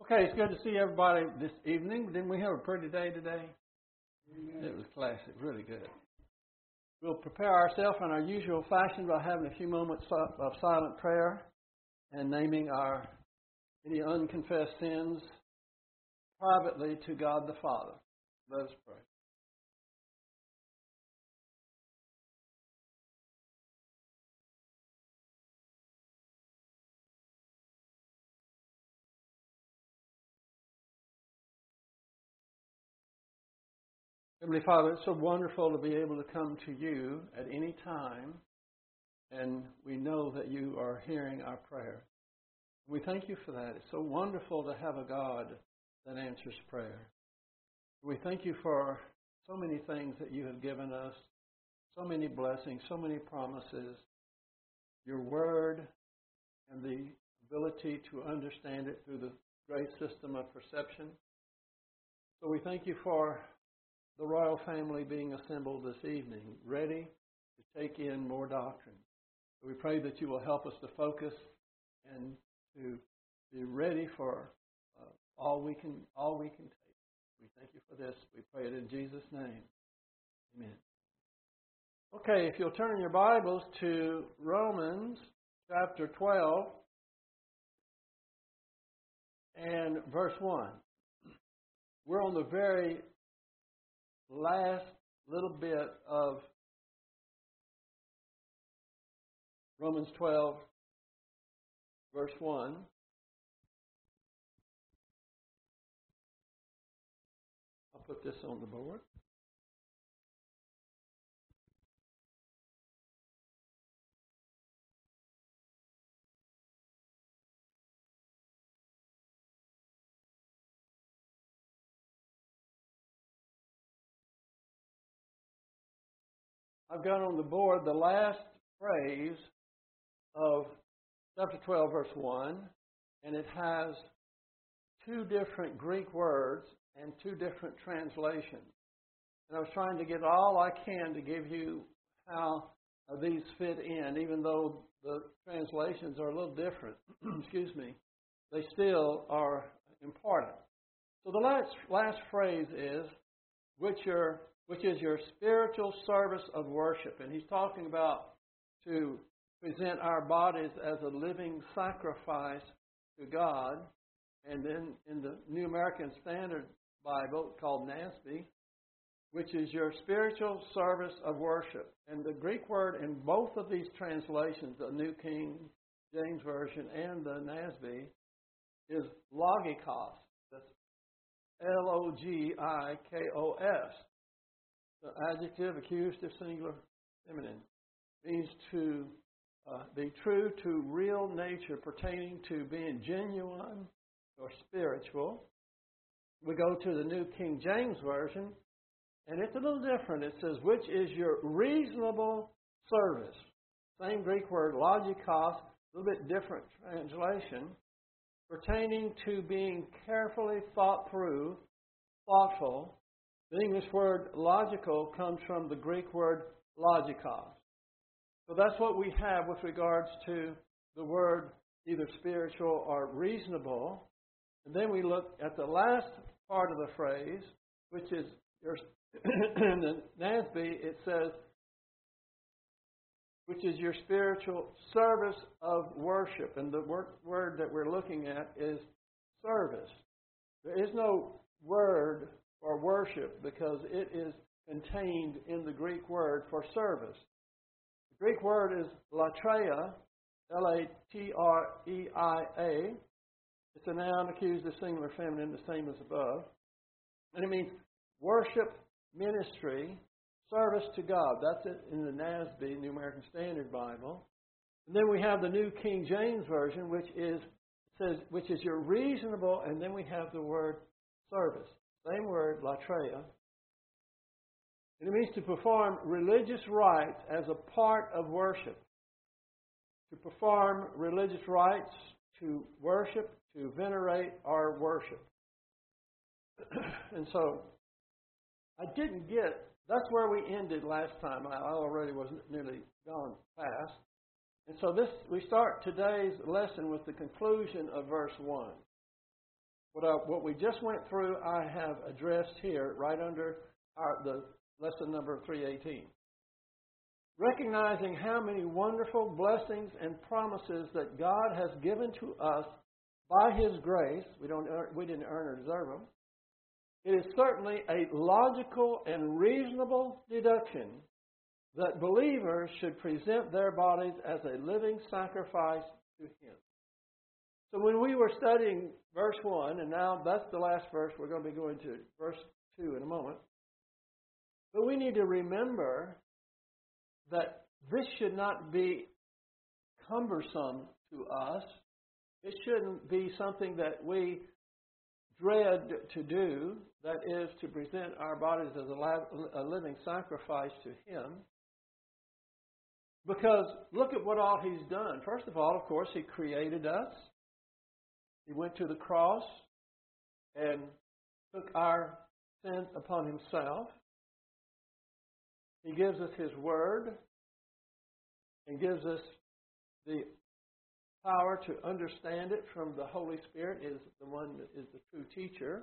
Okay, it's good to see everybody this evening. Didn't we have a pretty day today? It was classic, really good. We'll prepare ourselves in our usual fashion by having a few moments of silent prayer and naming our any unconfessed sins privately to God the Father. Let us pray. Heavenly Father, it's so wonderful to be able to come to you at any time, and we know that you are hearing our prayer. We thank you for that. It's so wonderful to have a God that answers prayer. We thank you for so many things that you have given us, so many blessings, so many promises, your word, and the ability to understand it through the great system of perception. So we thank you for the royal family being assembled this evening, ready to take in more doctrine. We pray that you will help us to focus and to be ready for all we can take. We thank you for this. We pray it in Jesus' name. Amen. Okay, if you'll turn your Bibles to Romans chapter 12 and verse 1. We're on the very last little bit of Romans 12, verse 1. I'll put this on the board. I've got on the board the last phrase of chapter 12, verse 1, and it has two different Greek words and two different translations. And I was trying to get all I can to give you how these fit in, even though the translations are a little different. Excuse me. They still are important. So the last phrase is, which is your spiritual service of worship. And he's talking about to present our bodies as a living sacrifice to God. And then in the New American Standard Bible called NASB, which is your spiritual service of worship. And the Greek word in both of these translations, the New King James Version and the NASB, is logikos. That's Logikos. The adjective, accusative, singular, feminine, means to be true to real nature, pertaining to being genuine or spiritual. We go to the New King James Version, and it's a little different. It says, which is your reasonable service. Same Greek word, logikos, a little bit different translation, pertaining to being carefully thought through, thoughtful. The English word logical comes from the Greek word logikos. So that's what we have with regards to the word either spiritual or reasonable. And then we look at the last part of the phrase, which is your, in the NASB, it says, which is your spiritual service of worship. And the word that we're looking at is service. There is no word for worship because it is contained in the Greek word for service. The Greek word is latreia, Latreia. It's a noun, accusative, singular, feminine, the same as above. And it means worship, ministry, service to God. That's it in the NASB, New American Standard Bible. And then we have the New King James Version, which is your reasonable, and then we have the word service. Same word, latreia. And it means to perform religious rites as a part of worship. To perform religious rites, to worship, to venerate or worship. And so, that's where we ended last time. I already was nearly gone past. And so we start today's lesson with the conclusion of verse 1. what we just went through, I have addressed here right under the lesson number 318. Recognizing how many wonderful blessings and promises that God has given to us by His grace, we didn't earn or deserve them. It is certainly a logical and reasonable deduction that believers should present their bodies as a living sacrifice to Him. So when we were studying verse 1, and now that's the last verse, we're going to be going to verse 2 in a moment. But we need to remember that this should not be cumbersome to us. It shouldn't be something that we dread to do, that is to present our bodies as a living sacrifice to Him. Because look at what all He's done. First of all, of course, He created us. He went to the cross and took our sins upon Himself. He gives us His Word and gives us the power to understand it from the Holy Spirit, is the one that is the true teacher.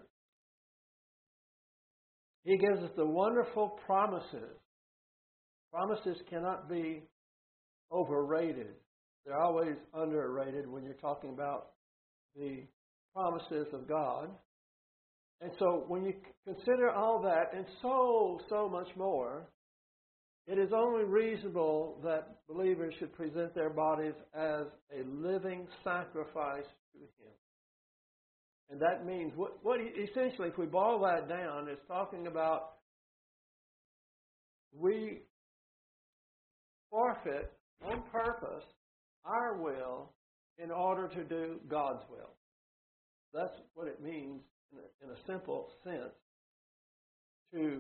He gives us the wonderful promises. Promises cannot be overrated. They're always underrated when you're talking about the promises of God. And so when you consider all that and so much more, it is only reasonable that believers should present their bodies as a living sacrifice to Him. And that means, essentially, if we boil that down, it's talking about we forfeit on purpose our will in order to do God's will. That's what it means in a simple sense to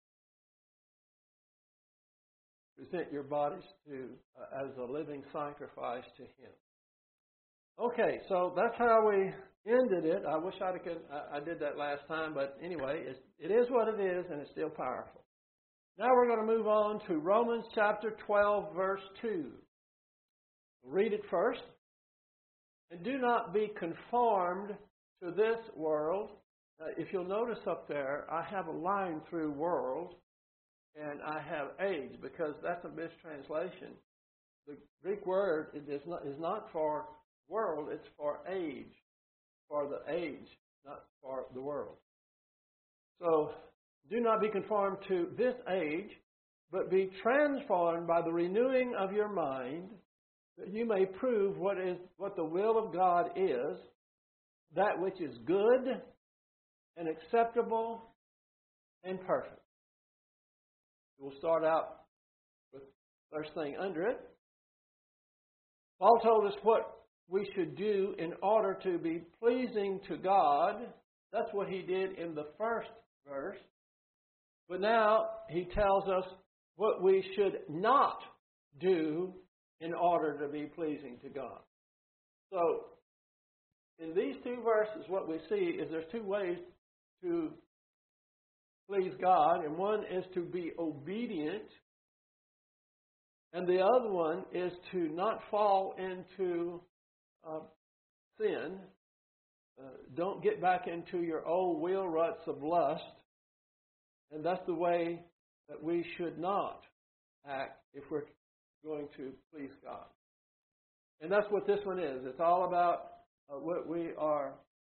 present your bodies as a living sacrifice to Him. Okay, so that's how we ended it. I wish I did that last time, but anyway, it is what it is, and it's still powerful. Now we're going to move on to Romans chapter 12, verse 2. We'll read it first. And do not be conformed to this world. If you'll notice up there, I have a line through world, and I have age, because that's a mistranslation. The Greek word is not for world, it's for age, for the age, not for the world. So, do not be conformed to this age, but be transformed by the renewing of your mind, that you may prove what the will of God is, that which is good and acceptable and perfect. We'll start out with the first thing under it. Paul told us what we should do in order to be pleasing to God. That's what he did in the first verse. But now he tells us what we should not do in order to be pleasing to God. So, in these two verses, what we see is there's two ways to please God, and one is to be obedient, and the other one is to not fall into sin. Don't get back into your old wheel ruts of lust, and that's the way that we should not act if we're going to please God. And that's what this one is. It's all about what we are.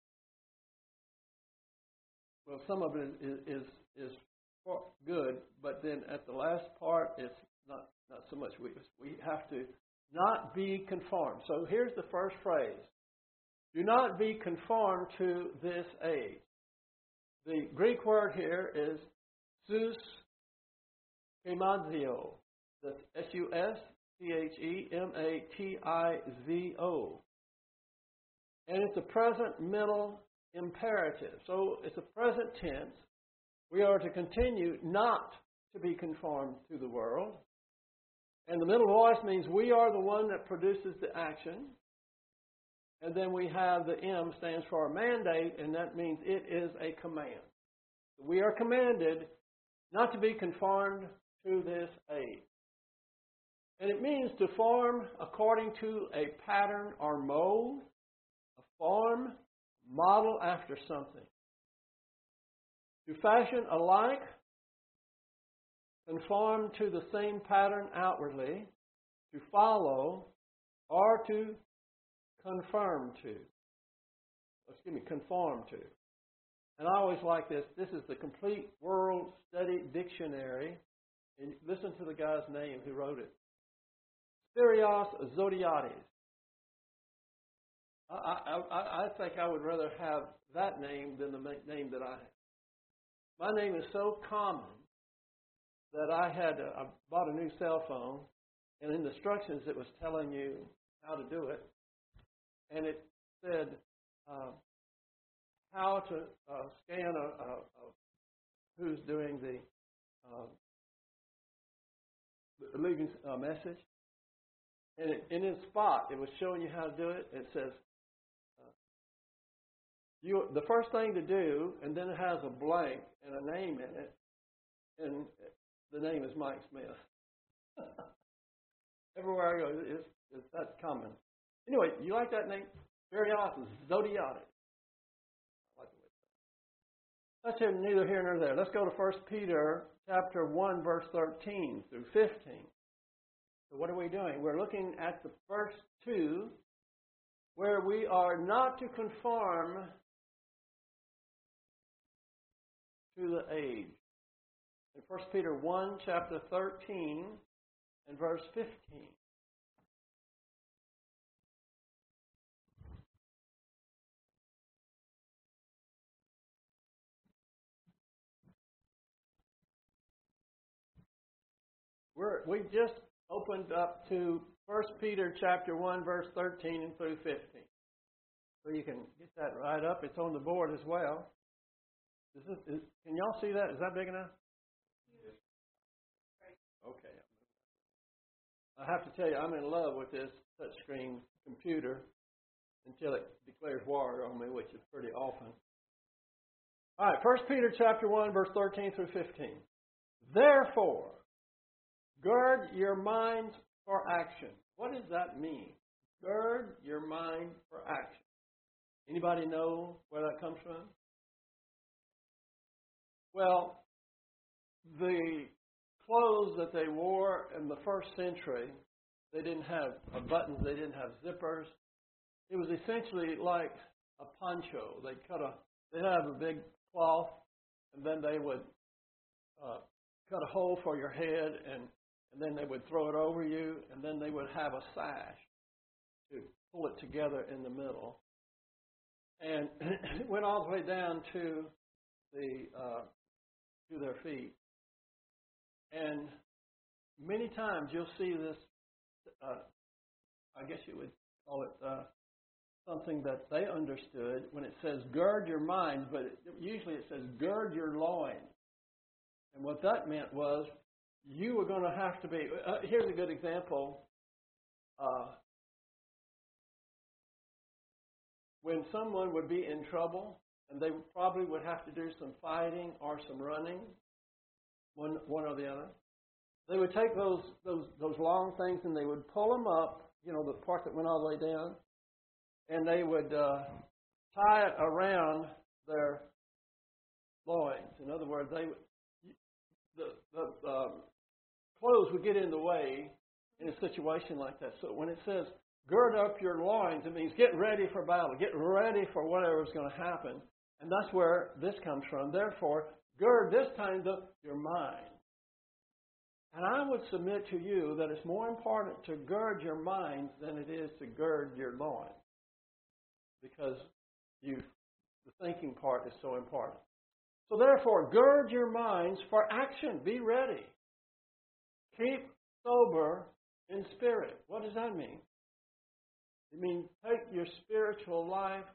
Well, some of it is good, but then at the last part, it's not so much. We have to not be conformed. So here's the first phrase. Do not be conformed to this age. The Greek word here is suschematizo. That's suschematizo. And it's a present mental imperative. So it's a present tense. We are to continue not to be conformed to the world. And the middle voice means we are the one that produces the action. And then we have the M stands for a mandate, and that means it is a command. We are commanded not to be conformed to this age. And it means to form according to a pattern or mode, a form, model after something. To fashion alike, conform to the same pattern outwardly, to follow, or to conform to. Conform to. And I always like this. This is the Complete World Study Dictionary. And listen to the guy's name who wrote it. Spyros Zodhiates. I think I would rather have that name than the name that I have. My name is so common that I bought a new cell phone, and in the instructions it was telling you how to do it, and it said how to scan who's doing the leaving a message, and in its spot it was showing you how to do it. It says the first thing to do, and then it has a blank and a name in it, and the name is Mike Smith. Everywhere I go, that's common. Anyway, you like that name? Spyros Zodhiates. That's neither here nor there. Let's go to 1 Peter chapter 1, verse 13 through 15. So what are we doing? We're looking at the first two, where we are not to conform to the age. In 1 Peter 1, chapter 13 and verse 15. We just opened up to 1 Peter chapter 1, verse 13 and through 15. So you can get that right up. It's on the board as well. Can y'all see that? Is that big enough? Yes. Okay. I have to tell you, I'm in love with this touchscreen computer until it declares war on me, which is pretty often. All right, 1 Peter chapter 1, verse 13 through 15. Therefore, gird your minds for action. What does that mean? Gird your mind for action. Anybody know where that comes from? Well, the clothes that they wore in the first century, they didn't have buttons, they didn't have zippers. It was essentially like a poncho. They'd have a big cloth, and then they would cut a hole for your head, and then they would throw it over you, and then they would have a sash to pull it together in the middle. And it went all the way down to their feet. And many times you'll see this, I guess you would call it something that they understood when it says gird your mind, but usually it says gird your loins. And what that meant was you were going to have to be, here's a good example. When someone would be in trouble, and they probably would have to do some fighting or some running, one or the other, they would take those long things and they would pull them up, the part that went all the way down, and they would tie it around their loins. In other words, the clothes would get in the way in a situation like that. So when it says gird up your loins, it means get ready for battle, get ready for whatever is going to happen. And that's where this comes from. Therefore, gird this time your mind. And I would submit to you that it's more important to gird your mind than it is to gird your loins, because the thinking part is so important. So therefore, gird your minds for action. Be ready. Keep sober in spirit. What does that mean? It means take your spiritual life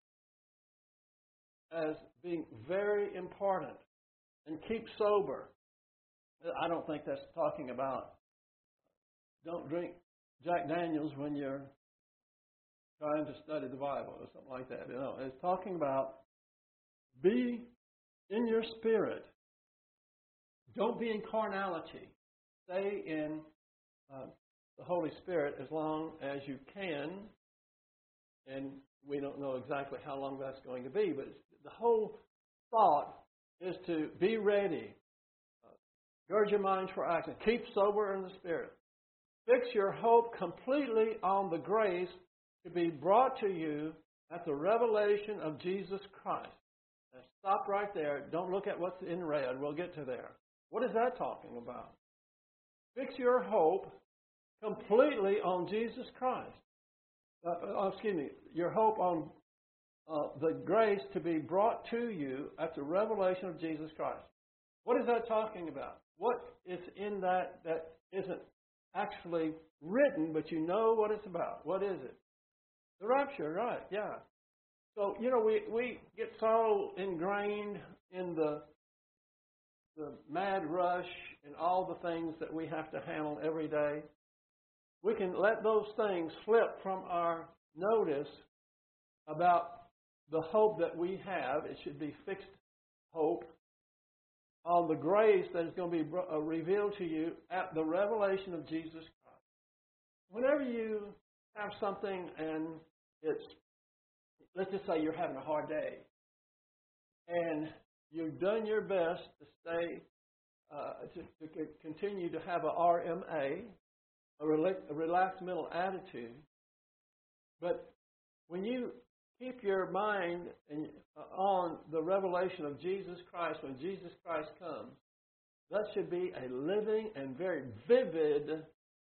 as being very important and keep sober. I don't think that's talking about don't drink Jack Daniels when you're trying to study the Bible or something like that. It's talking about be in your spirit. Don't be in carnality. Stay in the Holy Spirit as long as you can, and we don't know exactly how long that's going to be, but the whole thought is to be ready. Gird your minds for action. Keep sober in the Spirit. Fix your hope completely on the grace to be brought to you at the revelation of Jesus Christ. Now stop right there. Don't look at what's in red. We'll get to there. What is that talking about? Fix your hope completely on Jesus Christ. Your hope on the grace to be brought to you at the revelation of Jesus Christ. What is that talking about? What is in that isn't actually written, but you know what it's about? What is it? The rapture, right, yeah. So, we get so ingrained in the mad rush and all the things that we have to handle every day. We can let those things slip from our notice about the hope that we have. It should be fixed hope on the grace that is going to be revealed to you at the revelation of Jesus Christ. Whenever you have something and let's just say you're having a hard day, and you've done your best to stay, to continue to have a RMA, a relaxed mental attitude, but when you keep your mind on the revelation of Jesus Christ, when Jesus Christ comes, that should be a living and very vivid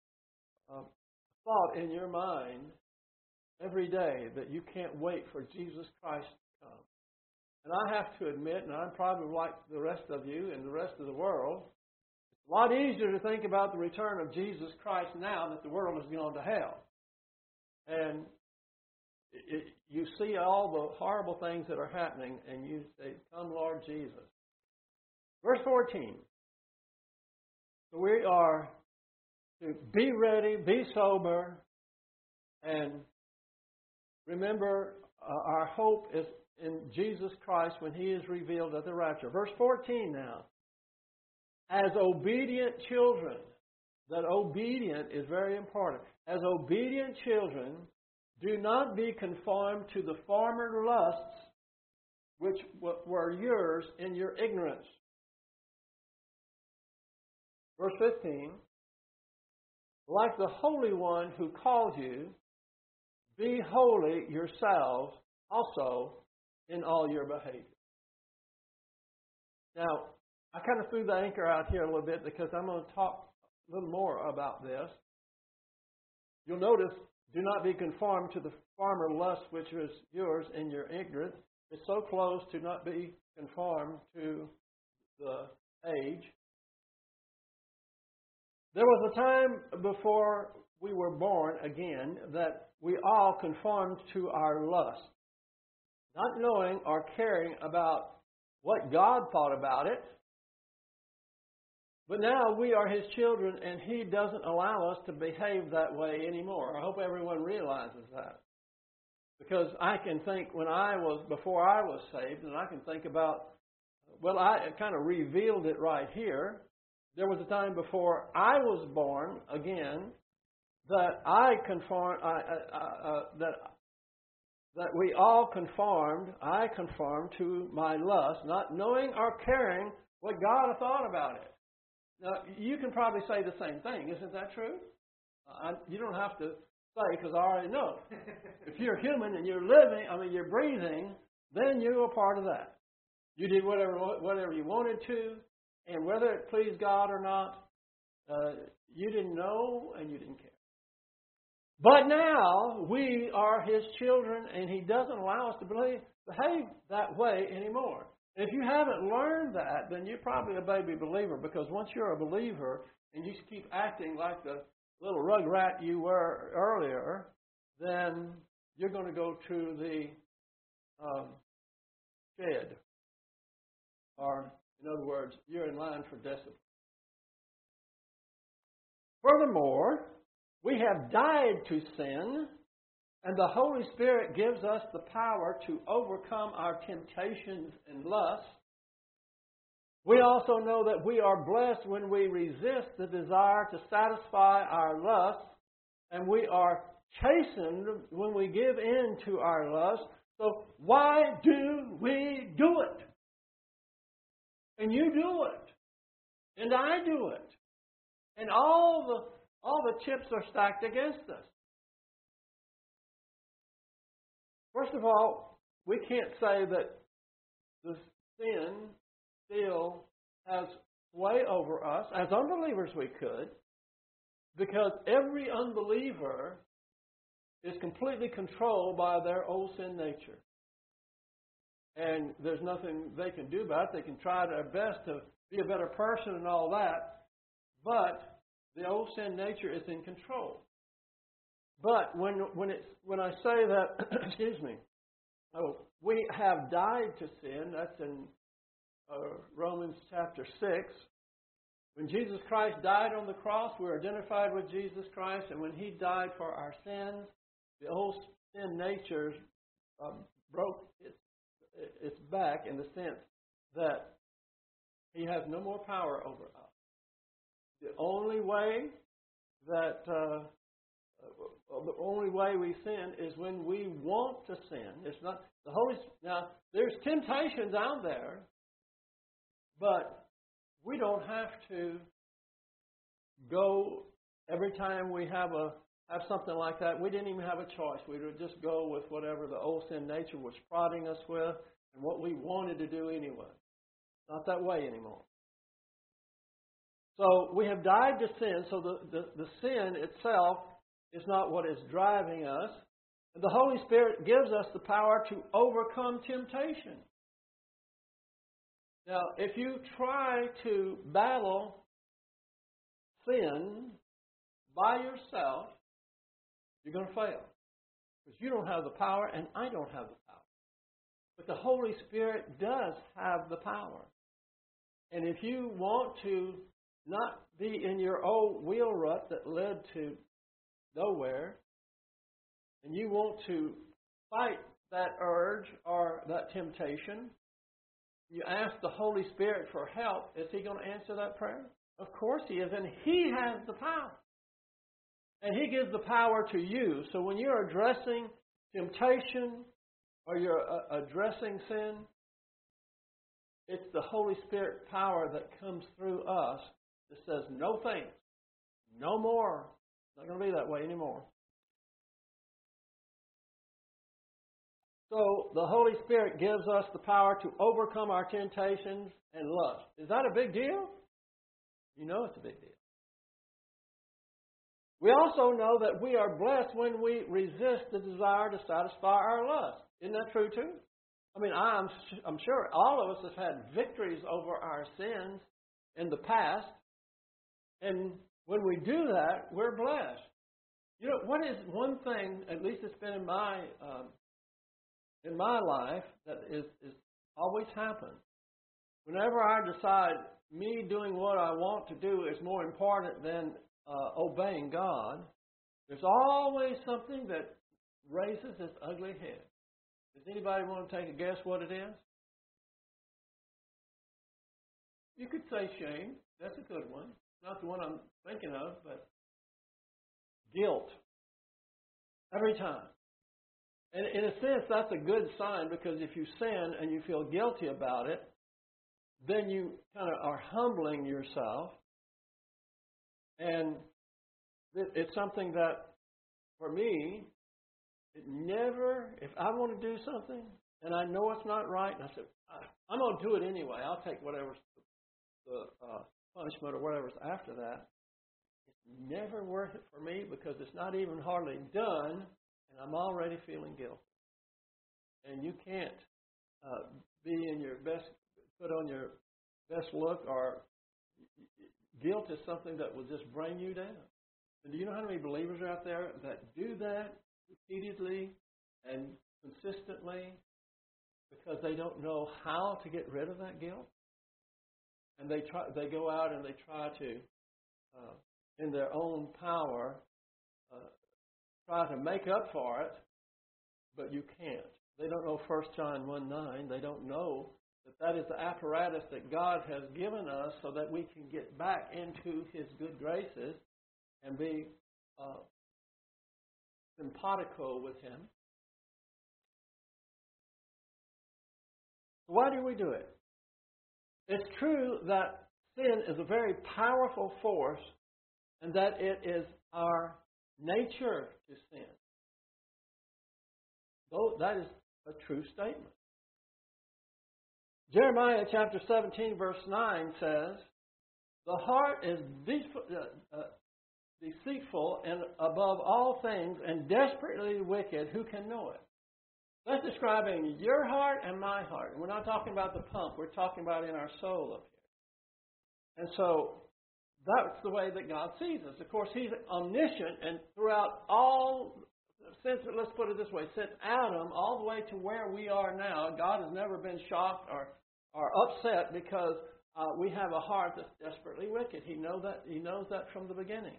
thought in your mind every day that you can't wait for Jesus Christ to come. And I have to admit, and I'm probably like the rest of you and the rest of the world, it's a lot easier to think about the return of Jesus Christ now that the world has gone to hell. And you see all the horrible things that are happening, and you say, "Come, Lord Jesus." Verse 14. So we are to be ready, be sober, and remember our hope is in Jesus Christ when He is revealed at the rapture. Verse 14 now. As obedient children, that obedient is very important. As obedient children, do not be conformed to the former lusts which were yours in your ignorance. Verse 15. Like the Holy One who called you, be holy yourselves also in all your behavior. Now, I kind of threw the anchor out here a little bit because I'm going to talk a little more about this. You'll notice, do not be conformed to the former lust which was yours in your ignorance. It's so close to not be conformed to the age. There was a time before we were born again that we all conformed to our lust, not knowing or caring about what God thought about it. But now we are His children, and He doesn't allow us to behave that way anymore. I hope everyone realizes that. Because I can think before I was saved, and I can think about, I kind of revealed it right here. There was a time before I was born again that I conformed, that we all conformed. I conformed to my lust, not knowing or caring what God thought about it. Now, you can probably say the same thing. Isn't that true? You don't have to say, because I already know. If you're human and you're living, you're breathing, then you're a part of that. You did whatever you wanted to, and whether it pleased God or not, you didn't know and you didn't care. But now we are His children, and He doesn't allow us to behave that way anymore. If you haven't learned that, then you're probably a baby believer, because once you're a believer and you keep acting like the little rug rat you were earlier, then you're going to go to the shed. Or, in other words, you're in line for discipline. Furthermore, we have died to sin, and the Holy Spirit gives us the power to overcome our temptations and lusts. We also know that we are blessed when we resist the desire to satisfy our lusts and we are chastened when we give in to our lust. So why do we do it? And you do it. And I do it. And all the chips are stacked against us. First of all, we can't say that the sin still has sway over us. As unbelievers we could, because every unbeliever is completely controlled by their old sin nature. And there's nothing they can do about it. They can try their best to be a better person and all that, but the old sin nature is in control. But when I say that, excuse me, we have died to sin, that's in Romans chapter 6. When Jesus Christ died on the cross, we're identified with Jesus Christ, and when He died for our sins, the old sin nature broke its back in the sense that He has no more power over us. The only way we sin is when we want to sin. It's not the Holy. Now, there's temptations out there, but we don't have to go every time we have something like that. We didn't even have a choice. We would just go with whatever the old sin nature was prodding us with and what we wanted to do anyway. Not that way anymore. So we have died to sin, so the sin itself is not what is driving us. And the Holy Spirit gives us the power to overcome temptation. Now, if you try to battle sin by yourself, you're going to fail. Because you don't have the power, and I don't have the power. But the Holy Spirit does have the power. And if you want to not be in your old wheel rut that led to nowhere, and you want to fight that urge or that temptation, you ask the Holy Spirit for help. Is He going to answer that prayer? Of course He is, and He has the power. And He gives the power to you. So when you're addressing temptation or you're addressing sin, it's the Holy Spirit power that comes through us that says, no thanks, no more. It's not going to be that way anymore. So the Holy Spirit gives us the power to overcome our temptations and lust. Is that a big deal? You know it's a big deal. We also know that we are blessed when we resist the desire to satisfy our lust. Isn't that true too? I mean, I'm sure all of us have had victories over our sins in the past. And when we do that, we're blessed. You know, what is one thing, at least it's been in my life, that is always happened. Whenever I decide me doing what I want to do is more important than obeying God, there's always something that raises its ugly head. Does anybody want to take a guess what it is? You could say shame. That's a good one. Not the one I'm thinking of, but guilt. Every time. And in a sense, that's a good sign, because if you sin and you feel guilty about it, then you kind of are humbling yourself. And it's something that, for me, it never, if I want to do something and I know it's not right, and I say, I'm going to do it anyway. I'll take whatever's the punishment or whatever's after that. It's never worth it for me, because it's not even hardly done, and I'm already feeling guilty. And you can't be in your best, put on your best look, or guilt is something that will just bring you down. And do you know how many believers are out there that do that repeatedly and consistently because they don't know how to get rid of that guilt? And they go out and they try to, in their own power, try to make up for it, but you can't. They don't know 1 John 1:9. They don't know that is the apparatus that God has given us so that we can get back into His good graces and be simpatico with Him. Why do we do it? It's true that sin is a very powerful force and that it is our nature to sin. Though that is a true statement. Jeremiah chapter 17 verse 9 says, the heart is deceitful and above all things and desperately wicked. Who can know it? That's describing your heart and my heart. We're not talking about the pump. We're talking about in our soul up here. And so that's the way that God sees us. Of course, He's omniscient, and throughout all, let's put it this way, since Adam all the way to where we are now, God has never been shocked or upset because we have a heart that's desperately wicked. He knows that from the beginning.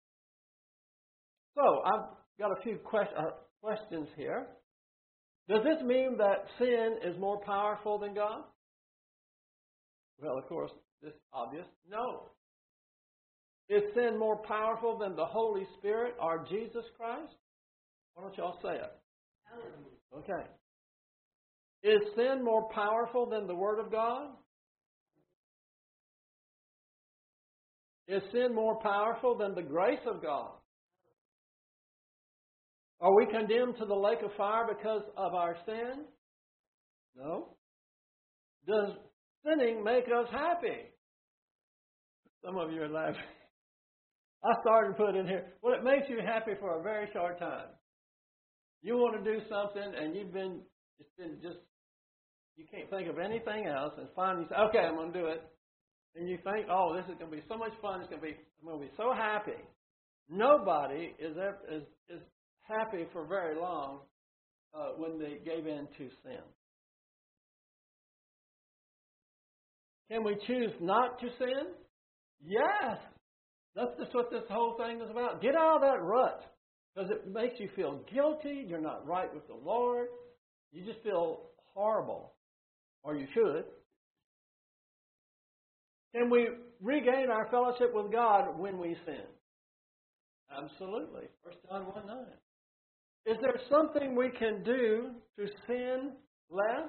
So I've got a few questions here. Does this mean that sin is more powerful than God? Well, of course, this is obvious. No. Is sin more powerful than the Holy Spirit or Jesus Christ? Why don't y'all say it? Okay. Is sin more powerful than the Word of God? Is sin more powerful than the grace of God? Are we condemned to the lake of fire because of our sin? No. Does sinning make us happy? Some of you are laughing. I started to put in here, well, it makes you happy for a very short time. You want to do something and you can't think of anything else, and finally you say, okay, I'm going to do it. And you think, oh, this is going to be so much fun. I'm going to be so happy. Nobody is happy for very long when they gave in to sin. Can we choose not to sin? Yes. That's just what this whole thing is about. Get out of that rut, because it makes you feel guilty. You're not right with the Lord. You just feel horrible, or you should. Can we regain our fellowship with God when we sin? Absolutely. 1 John 1:9. Is there something we can do to sin less?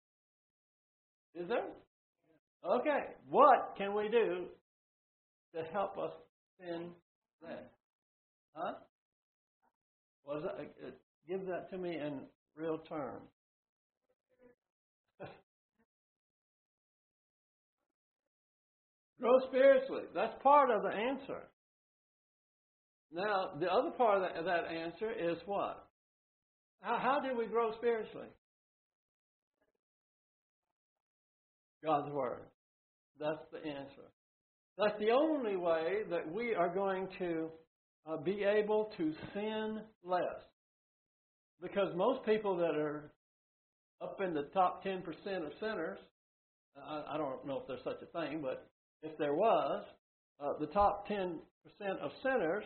Is there? Okay. What can we do to help us sin less? Huh? What is that? Give that to me in real terms. Grow spiritually. That's part of the answer. Now, the other part of that answer is what? How do we grow spiritually? God's Word. That's the answer. That's the only way that we are going to be able to sin less. Because most people that are up in the top 10% of sinners, I don't know if there's such a thing, but if there was, the top 10% of sinners,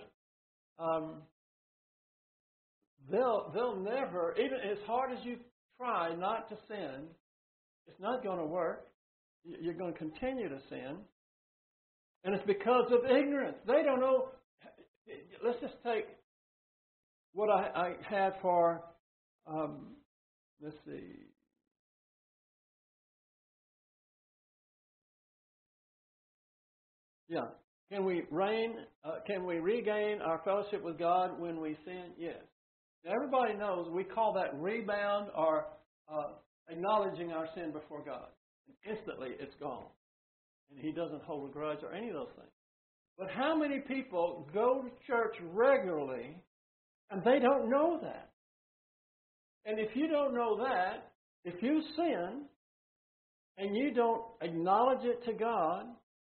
they'll never, even as hard as you try not to sin, it's not going to work. You're going to continue to sin. And it's because of ignorance. They don't know. Let's just take what I had for, let's see. Yeah. Can we regain our fellowship with God when we sin? Yes. Now, everybody knows we call that rebound or acknowledging our sin before God. And instantly it's gone. And He doesn't hold a grudge or any of those things. But how many people go to church regularly and they don't know that? And if you don't know that, if you sin and you don't acknowledge it to God,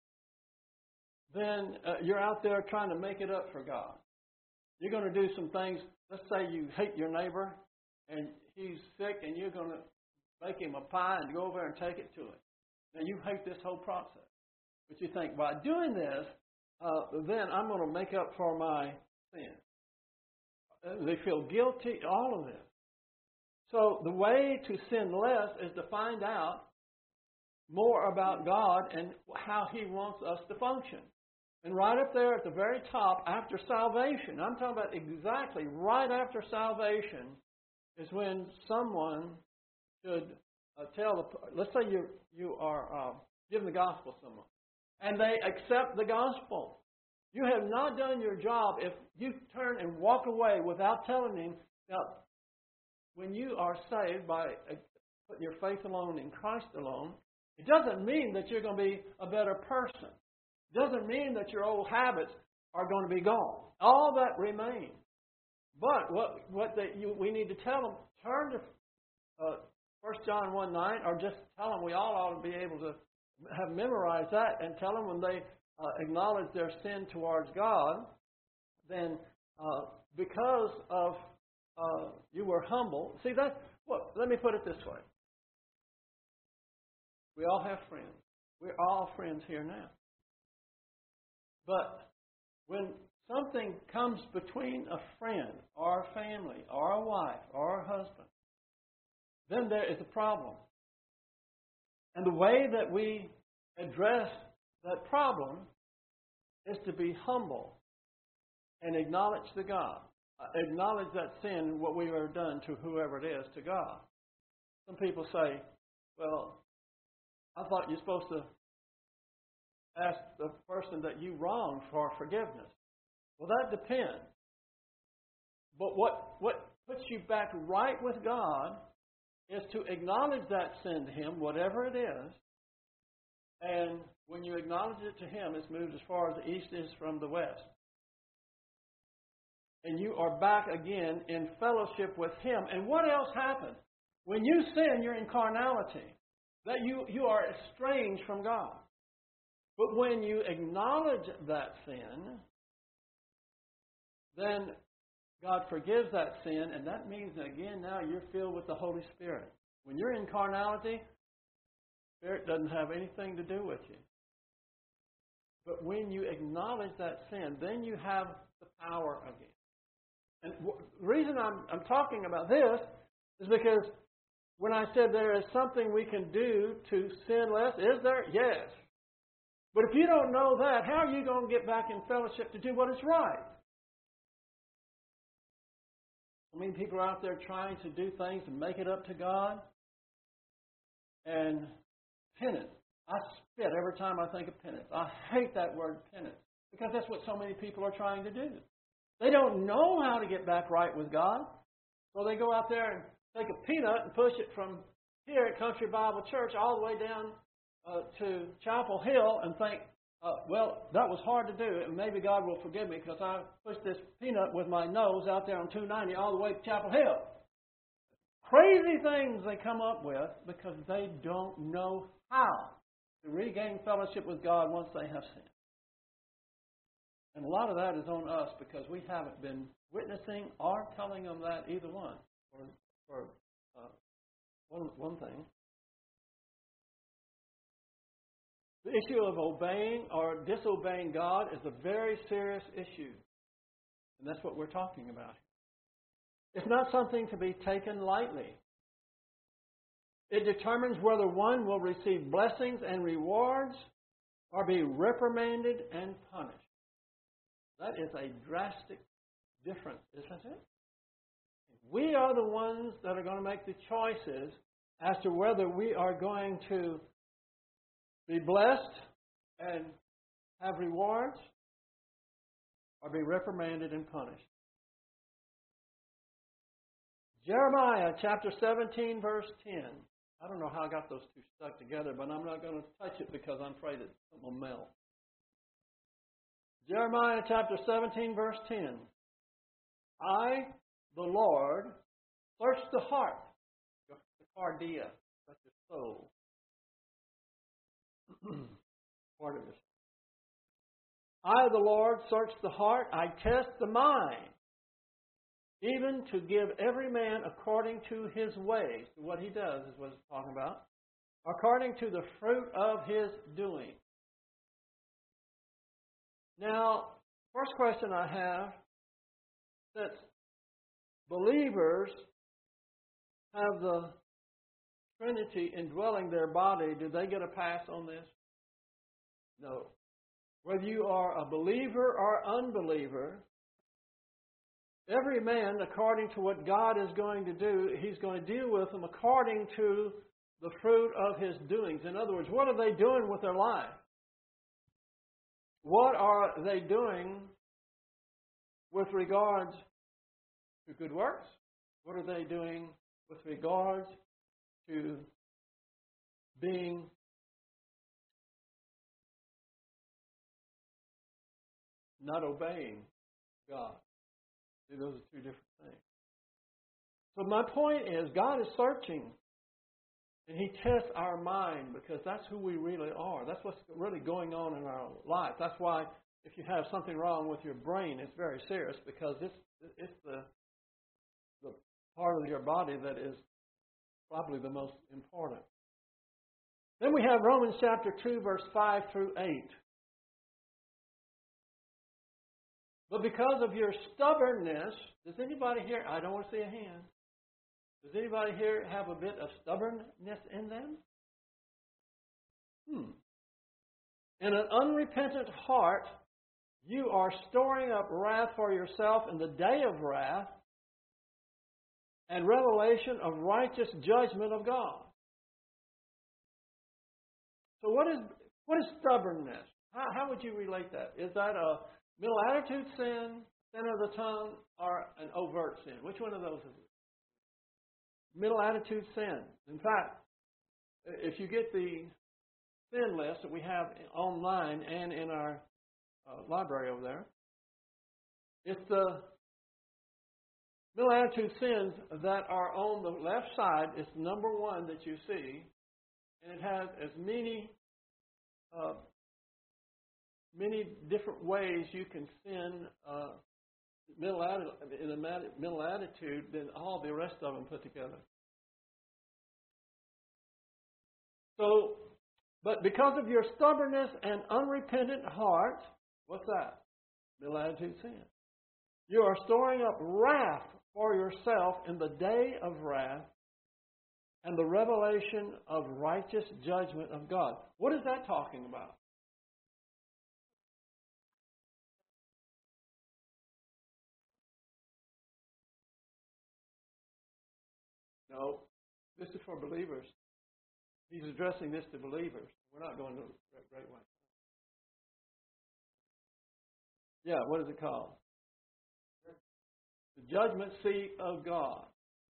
then you're out there trying to make it up for God. You're going to do some things. Let's say you hate your neighbor and he's sick and you're going to make him a pie and go over there and take it to him. Now you hate this whole process. But you think, by doing this, then I'm going to make up for my sin. They feel guilty, all of this. So the way to sin less is to find out more about God and how He wants us to function. And right up there at the very top, after salvation, I'm talking about exactly right after salvation, is when someone should let's say you are giving the gospel to someone, and they accept the gospel. You have not done your job if you turn and walk away without telling them. Now, when you are saved by putting your faith alone in Christ alone, it doesn't mean that you're going to be a better person. It doesn't mean that your old habits are going to be gone. All that remains. But we need to tell them, turn to 1 John 1:9, or just tell them, we all ought to be able to have memorized that, and tell them when they acknowledge their sin towards God, then because of you were humble. See, let me put it this way. We all have friends. We're all friends here now. But when something comes between a friend or a family or a wife or a husband, then there is a problem. And the way that we address that problem is to be humble and acknowledge the God. Acknowledge that sin, what we have done to whoever it is, to God. Some people say, well, I thought you're supposed to ask the person that you wronged for forgiveness. Well, that depends. But what puts you back right with God is to acknowledge that sin to Him, whatever it is. And when you acknowledge it to Him, it's moved as far as the east is from the west. And you are back again in fellowship with Him. And what else happens? When you sin, you're in carnality. That you are estranged from God. But when you acknowledge that sin, then God forgives that sin, and that means that again now you're filled with the Holy Spirit. When you're in carnality, Spirit doesn't have anything to do with you. But when you acknowledge that sin, then you have the power again. And the reason I'm talking about this is because when I said there is something we can do to sin less, is there? Yes. But if you don't know that, how are you going to get back in fellowship to do what is right? I mean, people are out there trying to do things to make it up to God. And penance. I spit every time I think of penance. I hate that word penance because that's what so many people are trying to do. They don't know how to get back right with God. So they go out there and take a peanut and push it from here at Country Bible Church all the way down to Chapel Hill and think, well, that was hard to do, and maybe God will forgive me because I pushed this peanut with my nose out there on 290 all the way to Chapel Hill. Crazy things they come up with because they don't know how to regain fellowship with God once they have sinned. And a lot of that is on us because we haven't been witnessing or telling them that, either one, for one thing. The issue of obeying or disobeying God is a very serious issue. And that's what we're talking about. It's not something to be taken lightly. It determines whether one will receive blessings and rewards or be reprimanded and punished. That is a drastic difference, isn't it? We are the ones that are going to make the choices as to whether we are going to be blessed and have rewards or be reprimanded and punished. Jeremiah chapter 17, verse 10. I don't know how I got those two stuck together, but I'm not going to touch it because I'm afraid it will melt. Jeremiah chapter 17, verse 10. I, the Lord, search the heart, the cardia, that's your soul. Part of this. I, the Lord, search the heart. I test the mind, even to give every man according to his ways. What he does is what it's talking about. According to the fruit of his doing. Now, first question I have, that believers have the Trinity indwelling their body, do they get a pass on this? No. whether you are a believer or unbeliever, every man, according to what God is going to do, He's going to deal with them according to the fruit of his doings. In other words, what are they doing with their life? What are they doing with regards to good works? What are they doing with regards to being not obeying God? See, those are two different things. So my point is, God is searching, and He tests our mind because that's who we really are. That's what's really going on in our life. That's why if you have something wrong with your brain, it's very serious because it's the part of your body that is probably the most important. Then we have Romans chapter 2, verse 5 through 8. But because of your stubbornness, does anybody here, I don't want to see a hand. Does anybody here have a bit of stubbornness in them? In an unrepentant heart, you are storing up wrath for yourself in the day of wrath and revelation of righteous judgment of God. So what is stubbornness? How would you relate that? Is that a middle attitude sin, sin of the tongue, or an overt sin? Which one of those is it? Middle attitude sin. In fact, if you get the sin list that we have online and in our library over there, it's the middle attitude sins that are on the left side. It's number one that you see, and it has as many different ways you can sin in a middle attitude than all the rest of them put together. So, but because of your stubbornness and unrepentant heart, what's that? Middle attitude sin. You are storing up wrath for yourself in the day of wrath and the revelation of righteous judgment of God. What is that talking about? No, this is for believers. He's addressing this to believers. We're not going to right way. Yeah, what is it called? The judgment seat of God.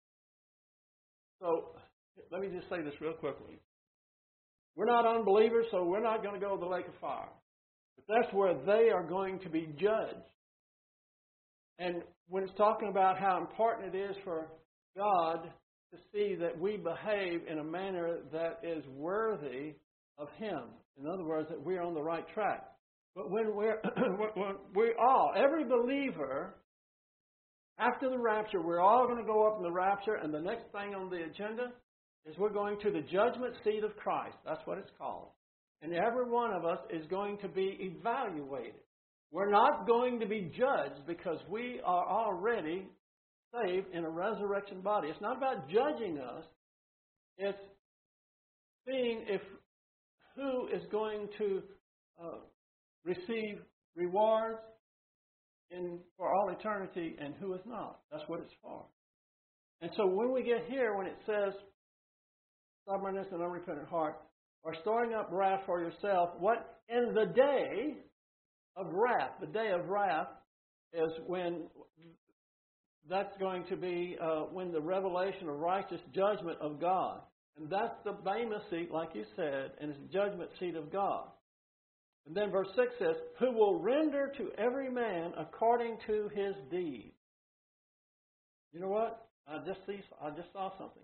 So, let me just say this real quickly. We're not unbelievers, so we're not going to go to the lake of fire. But that's where they are going to be judged. And when it's talking about how important it is for God to see that we behave in a manner that is worthy of Him. In other words, that we're on the right track. But when every believer, after the rapture, we're all going to go up in the rapture, and the next thing on the agenda is we're going to the judgment seat of Christ. That's what it's called. And every one of us is going to be evaluated. We're not going to be judged because we are already saved in a resurrection body. It's not about judging us. It's seeing who is going to receive rewards for all eternity and who is not. That's what it's for. And so when we get here, when it says stubbornness and unrepentant heart, or storing up wrath for yourself, what in the day of wrath, the day of wrath is when that's going to be when the revelation of righteous judgment of God. And that's the Bema seat, like you said, and it's the judgment seat of God. And then verse 6 says, who will render to every man according to his deed. You know what? I just saw something.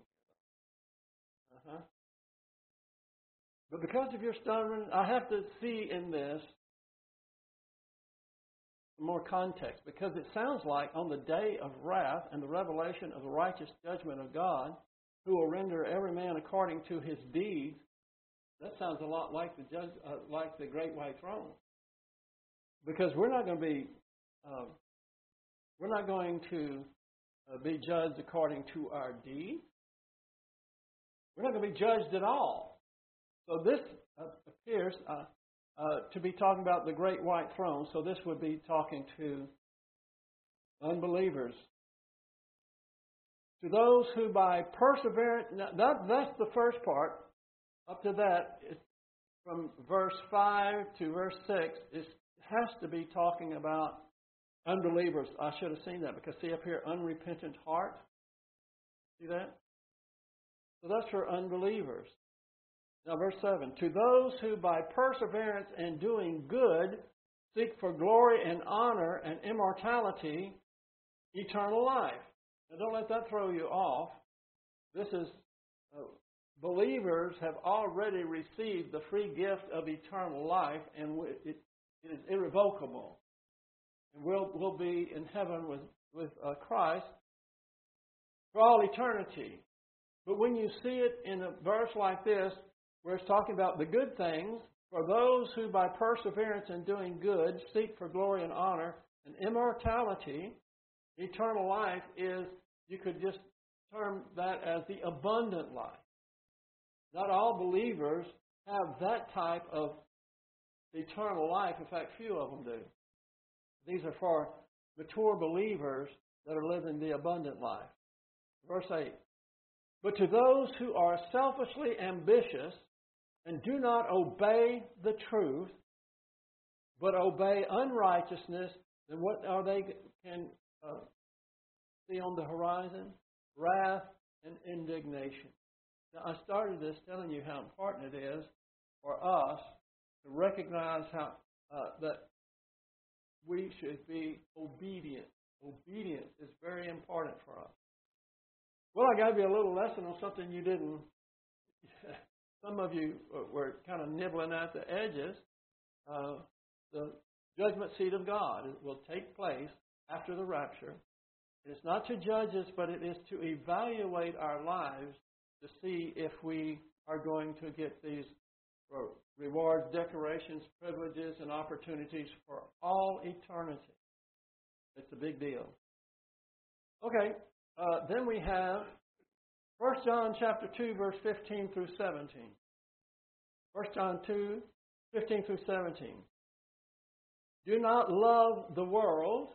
But because of your stubbornness, I have to see in this more context, because it sounds like on the day of wrath and the revelation of the righteous judgment of God, who will render every man according to his deeds. That sounds a lot like the Great White Throne, because we're not going to be judged according to our deeds. We're not going to be judged at all. So this appears to be talking about the great white throne. So this would be talking to unbelievers. To those who by perseverance, that's the first part. Up to that, from verse 5 to verse 6, it has to be talking about unbelievers. I should have seen that, because see up here, unrepentant heart. See that? So that's for unbelievers. Now verse 7, to those who by perseverance and doing good seek for glory and honor and immortality, eternal life. Now don't let that throw you off. This is, believers have already received the free gift of eternal life, and it is irrevocable. And we'll be in heaven with Christ for all eternity. But when you see it in a verse like this, where it's talking about the good things, for those who by perseverance in doing good seek for glory and honor and immortality, eternal life is, you could just term that as the abundant life. Not all believers have that type of eternal life. In fact, few of them do. These are for mature believers that are living the abundant life. Verse 8. But to those who are selfishly ambitious and do not obey the truth, but obey unrighteousness, then what are they can see on the horizon? Wrath and indignation. Now, I started this telling you how important it is for us to recognize how that we should be obedient. Obedience is very important for us. Well, I gave you a little lesson on something you didn't. Some of you were kind of nibbling at the edges. The judgment seat of God will take place after the rapture. It's not to judge us, but it is to evaluate our lives to see if we are going to get these rewards, decorations, privileges, and opportunities for all eternity. It's a big deal. Okay, then we have 1 John chapter 2, verse 15 through 17. 1 John 2, 15 through 17. Do not love the world,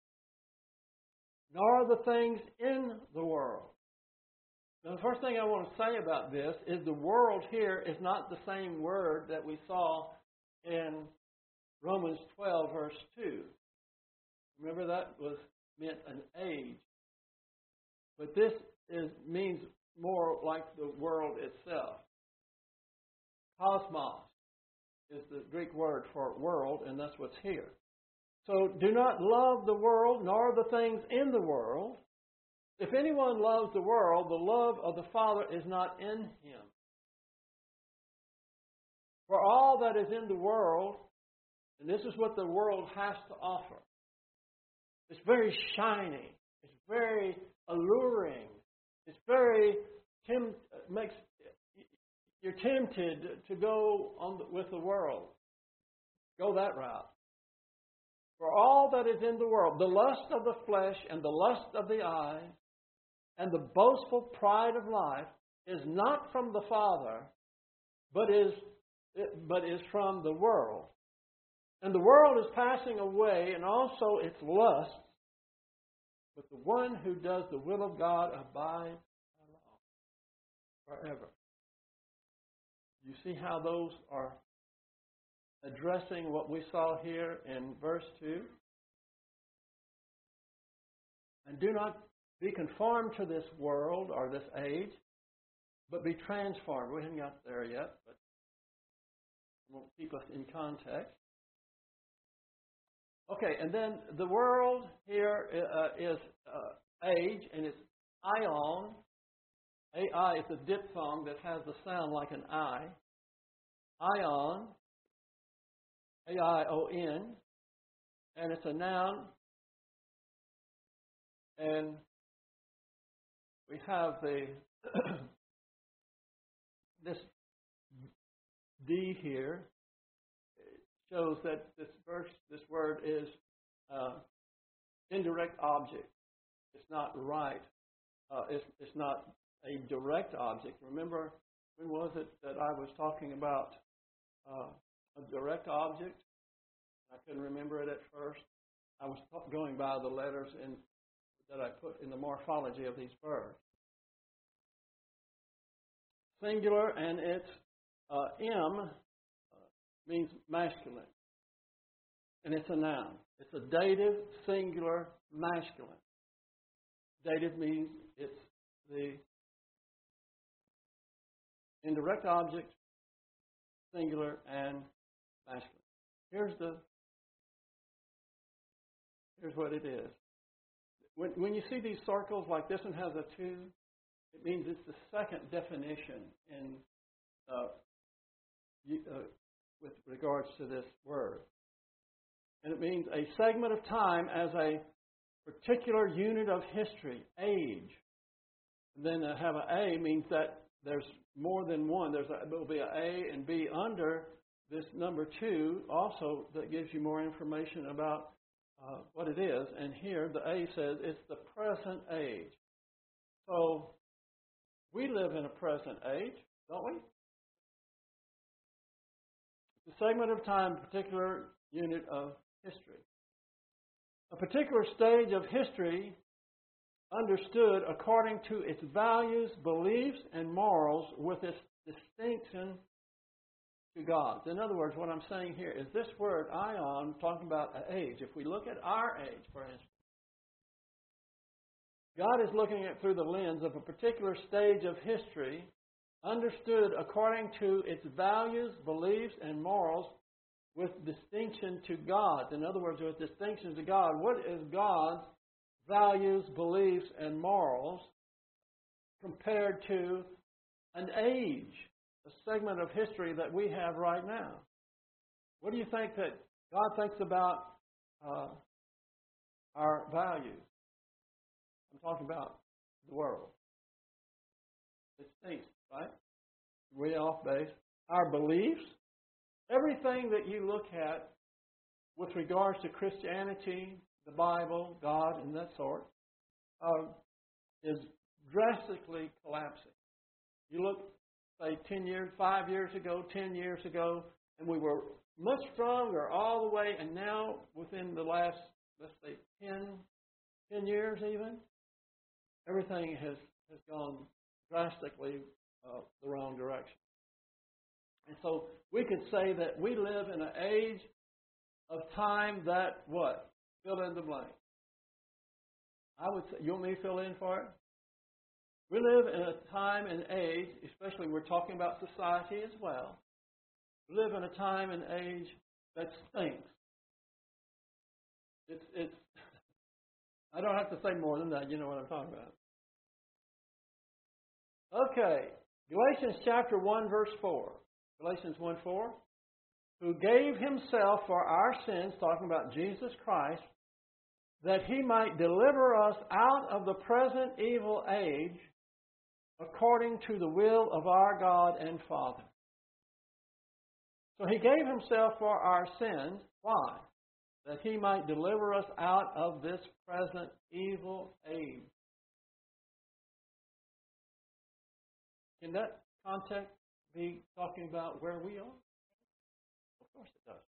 nor the things in the world. Now, the first thing I want to say about this is the world here is not the same word that we saw in Romans 12, verse 2. Remember, that meant an age. But this means more like the world itself. Cosmos is the Greek word for world, and that's what's here. So do not love the world, nor the things in the world. If anyone loves the world, the love of the Father is not in him. For all that is in the world, and this is what the world has to offer, it's very shiny, it's very alluring, it's very you're tempted to go with the world. Go that route. For all that is in the world, the lust of the flesh and the lust of the eyes and the boastful pride of life is not from the Father, but is from the world. And the world is passing away, and also its lusts, but the one who does the will of God abides forever. You see how those are addressing what we saw here in verse 2? And do not be conformed to this world or this age, but be transformed. We haven't got there yet, but we'll keep us in context. Okay, and then the world here is age, and it's aion. AI is a diphthong that has the sound like an I. Aion, A-I-O-N, and it's a noun. And we have this D here. It shows that this word is indirect object. It's not right. It's not a direct object. Remember, when was it that I was talking about a direct object. I couldn't remember it at first. I was going by the letters that I put in the morphology of these verbs. Singular, and its M means masculine. And it's a noun. It's a dative, singular, masculine. Dative means it's the indirect object, singular, and masculine. Here's what it is. When you see these circles, like this one has a 2, it means it's the second definition with regards to this word. And it means a segment of time as a particular unit of history, age. And then to have an A means that there's more than one. There will be an A and B under this number 2 also that gives you more information about what it is. And here the A says it's the present age. So we live in a present age, don't we? It's a segment of time, particular unit of history. A particular stage of history understood according to its values, beliefs, and morals with its distinction to God's. In other words, what I'm saying here is this word, ion, talking about an age. If we look at our age, for instance, God is looking at through the lens of a particular stage of history understood according to its values, beliefs, and morals with distinction to God. In other words, with distinction to God. What is God's values, beliefs, and morals compared to an age, a segment of history that we have right now? What do you think that God thinks about our values? I'm talking about the world. It stinks, right? Way off base. Our beliefs, everything that you look at with regards to Christianity, the Bible, God, and that sort, is drastically collapsing. You look, say, 5 years ago, 10 years ago, and we were much stronger all the way, and now within the last, let's say, 10 years even, everything has gone drastically the wrong direction. And so we could say that we live in an age of time that, what? Fill in the blank. I would say, you want me to fill in for it? We live in a time and age, especially we're talking about society as well. We live in a time and age that stinks. It's I don't have to say more than that. You know what I'm talking about. Okay. Galatians chapter 1, verse 4. Galatians 1:4. Who gave himself for our sins, talking about Jesus Christ, that he might deliver us out of the present evil age, according to the will of our God and Father. So he gave himself for our sins. Why? That he might deliver us out of this present evil age. Can that context be talking about where we are? Of course it does.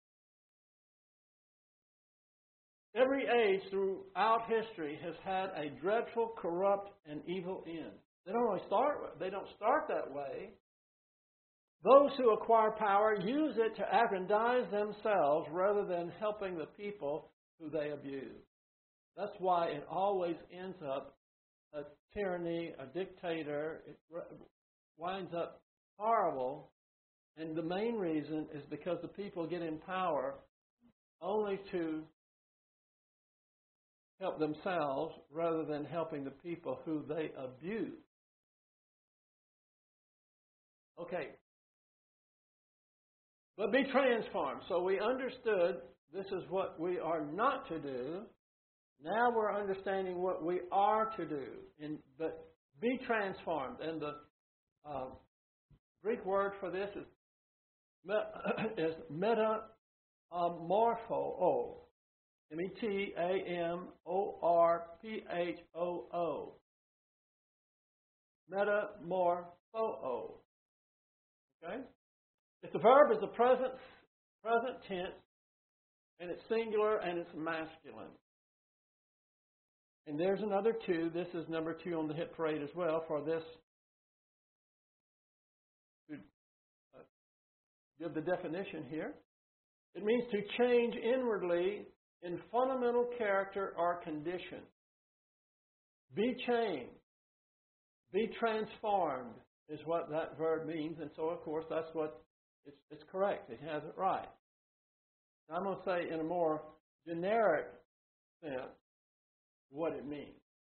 Every age throughout history has had a dreadful, corrupt, and evil end. They don't start that way. Those who acquire power use it to aggrandize themselves rather than helping the people who they abuse. That's why it always ends up a tyranny, a dictator. It winds up horrible. And the main reason is because the people get in power only to help themselves rather than helping the people who they abuse. Okay. But be transformed. So we understood this is what we are not to do. Now we're understanding what we are to do. But be transformed. And the Greek word for this is metamorpho. metamorpho. Metamorpho. Okay? If the verb is the present tense, and it's singular and it's masculine. And there's another 2. This is number 2 on the hit parade as well for this. To give the definition here. It means to change inwardly in fundamental character or condition. Be changed. Be transformed is what that verb means. And so, of course, that's what it's correct. It has it right. Now, I'm going to say in a more generic sense what it means.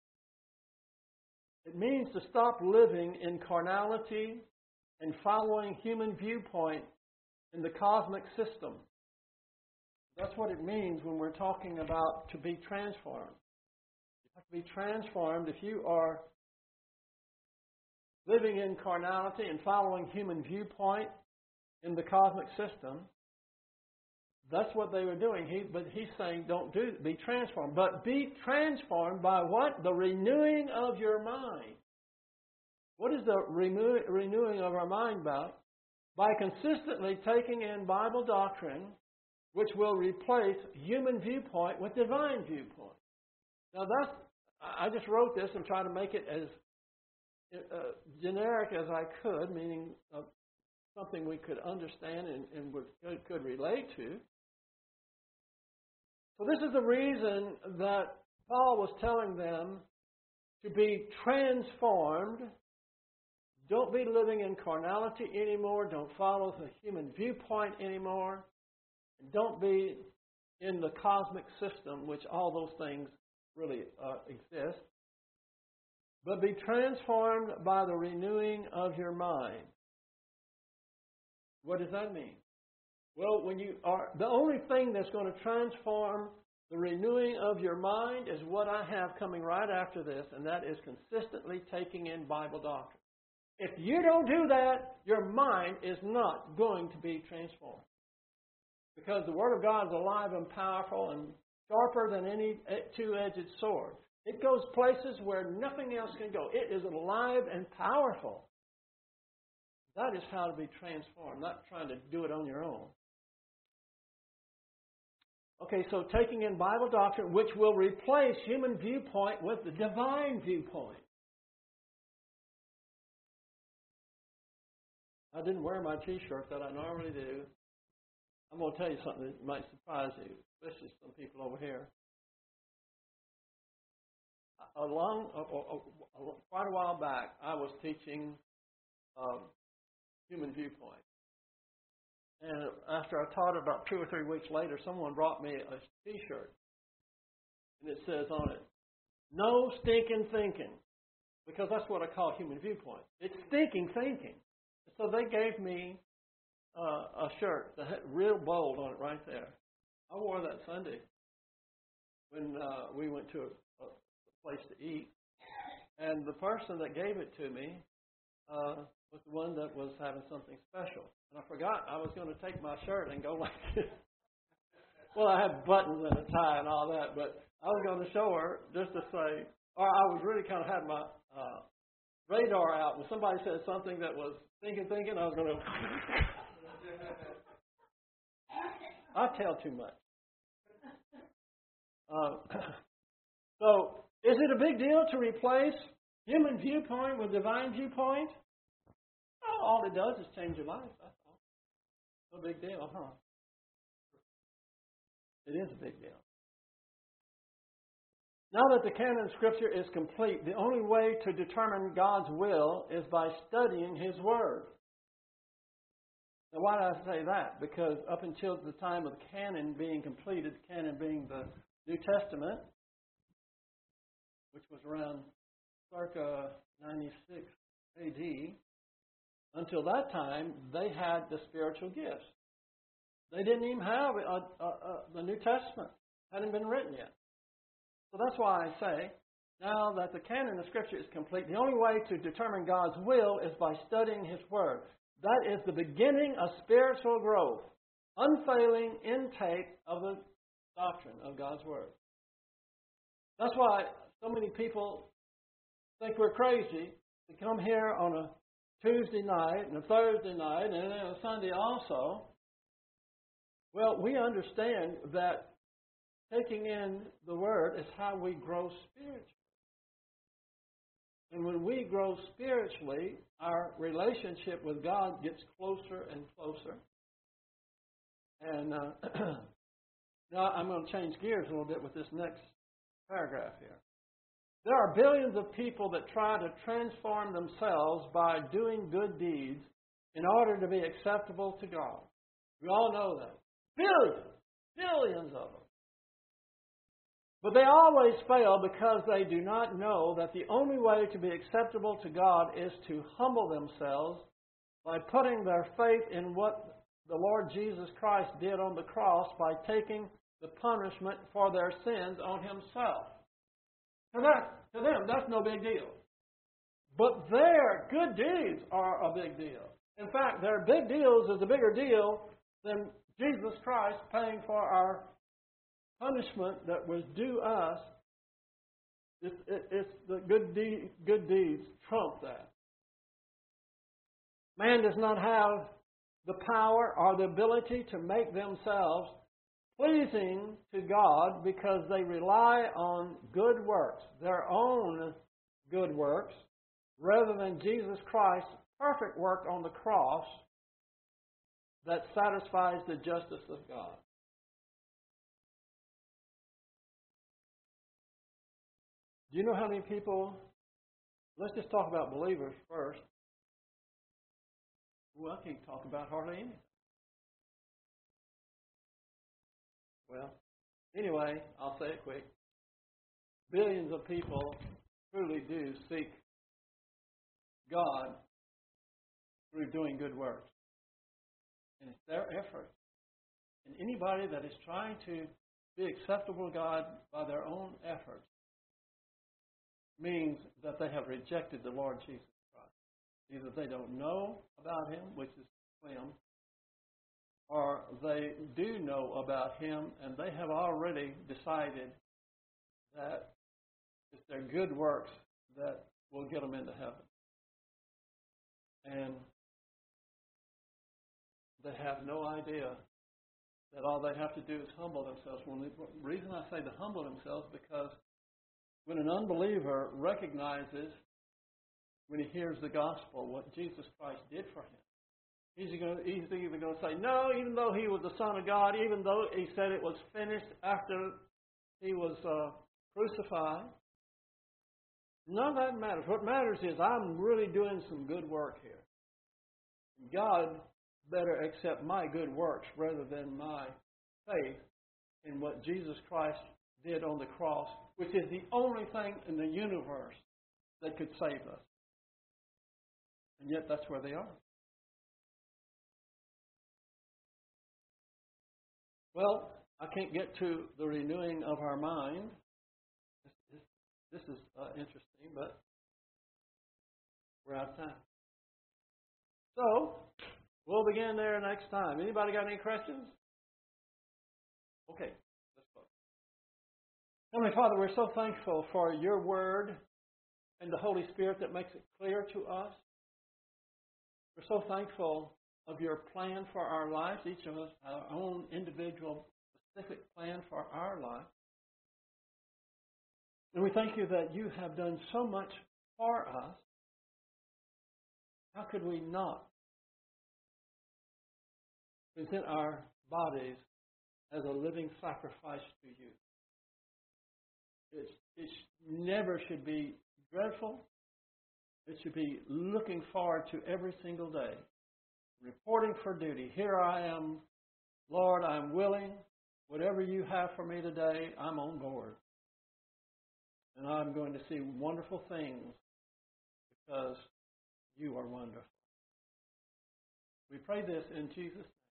It means to stop living in carnality and following human viewpoint in the cosmic system. That's what it means when we're talking about to be transformed. You have to be transformed if you are living in carnality and following human viewpoint in the cosmic system. That's what they were doing. But he's saying be transformed. But be transformed by what? The renewing of your mind. What is the renewing of our mind about? By consistently taking in Bible doctrine, which will replace human viewpoint with divine viewpoint. Now I just wrote this and tried to make it as generic as I could, meaning something we could understand and could relate to. So this is the reason that Paul was telling them to be transformed. Don't be living in carnality anymore. Don't follow the human viewpoint anymore. And don't be in the cosmic system, which all those things really exist. But be transformed by the renewing of your mind. What does that mean? Well, the only thing that's going to transform the renewing of your mind is what I have coming right after this, and that is consistently taking in Bible doctrine. If you don't do that, your mind is not going to be transformed. Because the Word of God is alive and powerful and sharper than any two-edged sword. It goes places where nothing else can go. It is alive and powerful. That is how to be transformed, not trying to do it on your own. Okay, so taking in Bible doctrine, which will replace human viewpoint with the divine viewpoint. I didn't wear my T-shirt that I normally do. I'm going to tell you something that might surprise you, especially some people over here. Quite a while back, I was teaching human viewpoint. And after I taught it, about 2 or 3 weeks later, someone brought me a T-shirt. And it says on it, "No stinking thinking." Because that's what I call human viewpoint. It's stinking thinking. So they gave me a shirt that had real bold on it right there. I wore that Sunday when we went to a place to eat. And the person that gave it to me was the one that was having something special. And I forgot I was going to take my shirt and go like this. Well, I had buttons and a tie and all that, but I was going to show her just to say, or I was really kind of had my radar out. When somebody said something that was thinking, I was going to... I tell too much. So, is it a big deal to replace human viewpoint with divine viewpoint? Oh, all it does is change your life. That's all. No big deal, huh? It is a big deal. Now that the canon of Scripture is complete, the only way to determine God's will is by studying His Word. Now, why do I say that? Because up until the time of the canon being completed, the canon being the New Testament, which was around circa 96 A.D., until that time, they had the spiritual gifts. They didn't even have the New Testament. It hadn't been written yet. So that's why I say, now that the canon of Scripture is complete, the only way to determine God's will is by studying His Word. That is the beginning of spiritual growth, unfailing intake of the doctrine of God's Word. That's why so many people think we're crazy to come here on a Tuesday night and a Thursday night and then a Sunday also, well, we understand that taking in the Word is how we grow spiritually. And when we grow spiritually, our relationship with God gets closer and closer. And now I'm going to change gears a little bit with this next paragraph here. There are billions of people that try to transform themselves by doing good deeds in order to be acceptable to God. We all know that. Billions of them. But they always fail because they do not know that the only way to be acceptable to God is to humble themselves by putting their faith in what the Lord Jesus Christ did on the cross by taking the punishment for their sins on Himself. To them, that's no big deal. But their good deeds are a big deal. In fact, their big deals is a bigger deal than Jesus Christ paying for our punishment that was due us. It's the good deeds trump that. Man does not have the power or the ability to make themselves pleasing to God because they rely on good works, their own good works, rather than Jesus Christ's perfect work on the cross that satisfies the justice of God. Do you know how many people, let's just talk about believers first. Well, I can't talk about hardly anything. Well, anyway, I'll say it quick. Billions of people truly do seek God through doing good works. And it's their effort. And anybody that is trying to be acceptable to God by their own efforts means that they have rejected the Lord Jesus Christ. Either they don't know about Him, which is slim, or they do know about Him and they have already decided that it's their good works that will get them into heaven. And they have no idea that all they have to do is humble themselves. The reason I say to humble themselves because when an unbeliever recognizes, when he hears the gospel, what Jesus Christ did for him, he's either going to say, no, even though He was the Son of God, even though He said it was finished after He was crucified, none of that matters. What matters is I'm really doing some good work here. God better accept my good works rather than my faith in what Jesus Christ did on the cross, which is the only thing in the universe that could save us. And yet that's where they are. Well, I can't get to the renewing of our mind. This is interesting, but we're out of time. So, we'll begin there next time. Anybody got any questions? Okay, let's go. Heavenly Father, we're so thankful for Your Word and the Holy Spirit that makes it clear to us. We're so thankful of Your plan for our lives, each of us, our own individual, specific plan for our life. And we thank You that You have done so much for us. How could we not present our bodies as a living sacrifice to You? It never should be dreadful. It should be looking forward to every single day. Reporting for duty. Here I am, Lord, I'm willing. Whatever You have for me today, I'm on board. And I'm going to see wonderful things because You are wonderful. We pray this in Jesus' name.